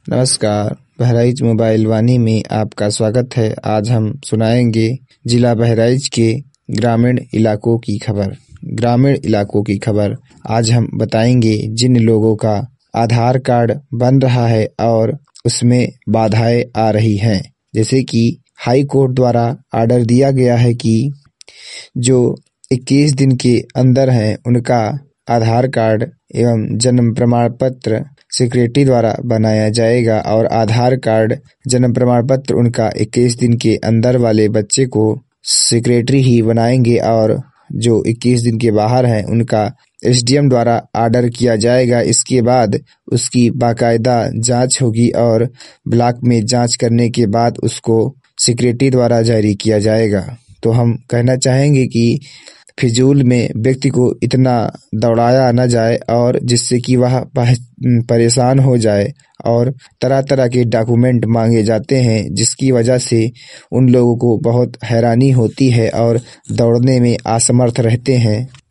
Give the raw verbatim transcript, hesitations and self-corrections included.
नमस्कार, बहराइच मोबाइल वाणी में आपका स्वागत है। आज हम सुनाएंगे जिला बहराइच के ग्रामीण इलाकों की खबर। ग्रामीण इलाकों की खबर आज हम बताएंगे जिन लोगों का आधार कार्ड बन रहा है और उसमें बाधाएं आ रही हैं। जैसे कि हाई कोर्ट द्वारा आर्डर दिया गया है कि जो इक्कीस दिन के अंदर हैं उनका आधार कार्ड एवं जन्म प्रमाण पत्र सेक्रेटरी द्वारा बनाया जाएगा और आधार कार्ड जन्म प्रमाण पत्र उनका इक्कीस दिन के अंदर वाले बच्चे को सेक्रेटरी ही बनाएंगे और जो इक्कीस दिन के बाहर हैं उनका एसडीएम द्वारा आर्डर किया जाएगा। इसके बाद उसकी बाकायदा जांच होगी और ब्लॉक में जांच करने के बाद उसको सेक्रेटरी द्वारा जारी किया जाएगा। तो हम कहना चाहेंगे कि फिजूल में व्यक्ति को इतना दौड़ाया न जाए और जिससे कि वह परेशान हो जाए और तरह तरह के डॉक्यूमेंट मांगे जाते हैं, जिसकी वजह से उन लोगों को बहुत हैरानी होती है और दौड़ने में असमर्थ रहते हैं।